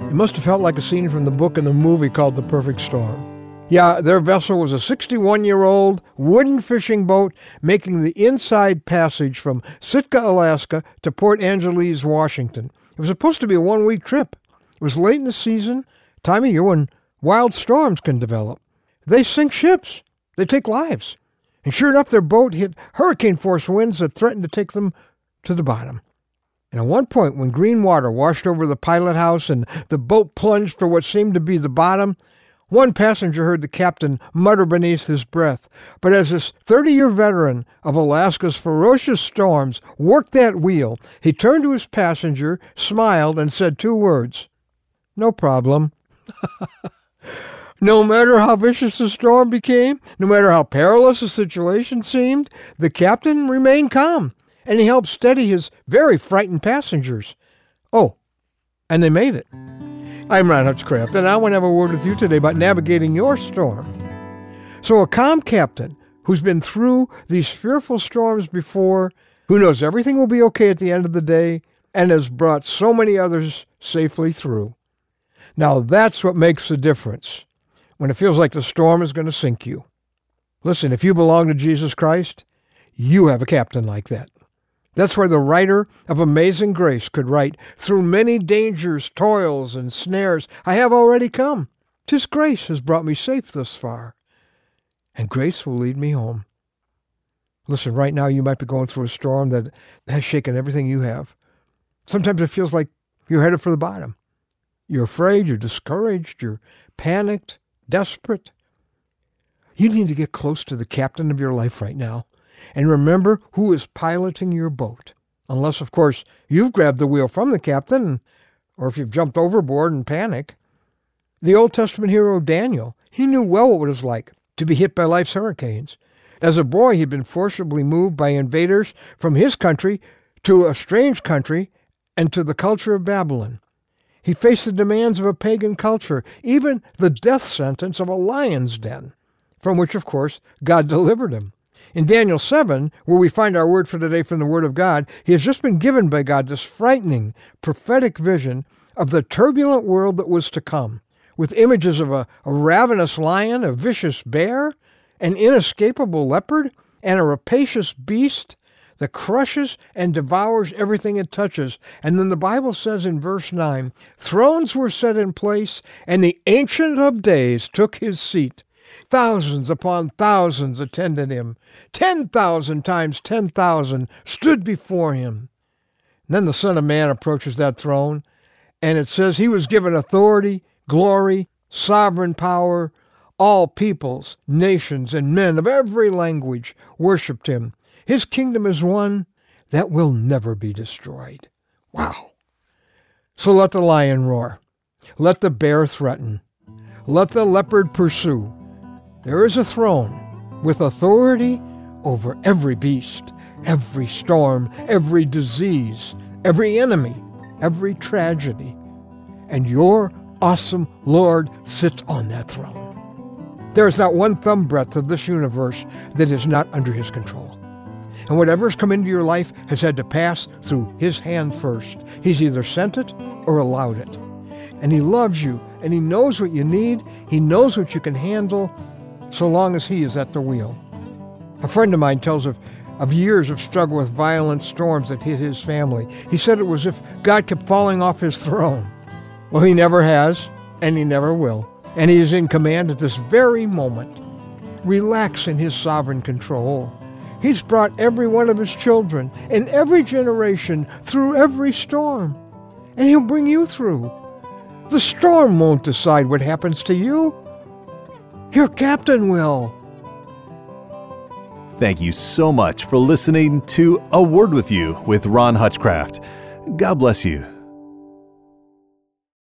It must have felt like a scene from the book and the movie called The Perfect Storm. Yeah, their vessel was a 61-year-old wooden fishing boat making the inside passage from Sitka, Alaska to Port Angeles, Washington. It was supposed to be a one-week trip. It was late in the season, time of year when wild storms can develop. They sink ships. They take lives. And sure enough, their boat hit hurricane-force winds that threatened to take them to the bottom. And at one point, when green water washed over the pilot house and the boat plunged for what seemed to be the bottom, one passenger heard the captain mutter beneath his breath. But as this 30-year veteran of Alaska's ferocious storms worked that wheel, he turned to his passenger, smiled, and said 2 words, "No problem." No matter how vicious the storm became, no matter how perilous the situation seemed, the captain remained calm, and he helped steady his very frightened passengers. Oh, and they made it. I'm Ron Hutchcraft, and I want to have a word with you today about navigating your storm. So a calm captain who's been through these fearful storms before, who knows everything will be okay at the end of the day, and has brought so many others safely through. Now that's what makes the difference when it feels like the storm is going to sink you. Listen, if you belong to Jesus Christ, you have a captain like that. That's why the writer of Amazing Grace could write, "Through many dangers, toils, and snares, I have already come. 'Tis grace has brought me safe thus far, and grace will lead me home." Listen, right now you might be going through a storm that has shaken everything you have. Sometimes it feels like you're headed for the bottom. You're afraid, you're discouraged, you're panicked, desperate. You need to get close to the captain of your life right now. And remember who is piloting your boat. Unless, of course, you've grabbed the wheel from the captain, or if you've jumped overboard in panic. The Old Testament hero Daniel, he knew well what it was like to be hit by life's hurricanes. As a boy, he'd been forcibly moved by invaders from his country to a strange country and to the culture of Babylon. He faced the demands of a pagan culture, even the death sentence of a lion's den, from which, of course, God delivered him. In Daniel 7, where we find our word for today from the Word of God, he has just been given by God this frightening, prophetic vision of the turbulent world that was to come, with images of a ravenous lion, a vicious bear, an inescapable leopard, and a rapacious beast that crushes and devours everything it touches. And then the Bible says in verse 9, "Thrones were set in place, and the Ancient of Days took his seat. Thousands upon thousands attended him. 10,000 times 10,000 stood before him." And then the Son of Man approaches that throne, and it says he was given authority, glory, sovereign power. All peoples, nations, and men of every language worshipped him. His kingdom is one that will never be destroyed. Wow. So let the lion roar. Let the bear threaten. Let the leopard pursue. There is a throne with authority over every beast, every storm, every disease, every enemy, every tragedy. And your awesome Lord sits on that throne. There is not one thumb breadth of this universe that is not under his control. And whatever has come into your life has had to pass through his hand first. He's either sent it or allowed it. And he loves you, and he knows what you need. He knows what you can handle, so long as he is at the wheel. A friend of mine tells of years of struggle with violent storms that hit his family. He said it was as if God kept falling off his throne. Well, he never has, and he never will. And he is in command at this very moment. Relax in his sovereign control. He's brought every one of his children in every generation through every storm. And he'll bring you through. The storm won't decide what happens to you. Your captain will. Thank you so much for listening to A Word With You with Ron Hutchcraft. God bless you.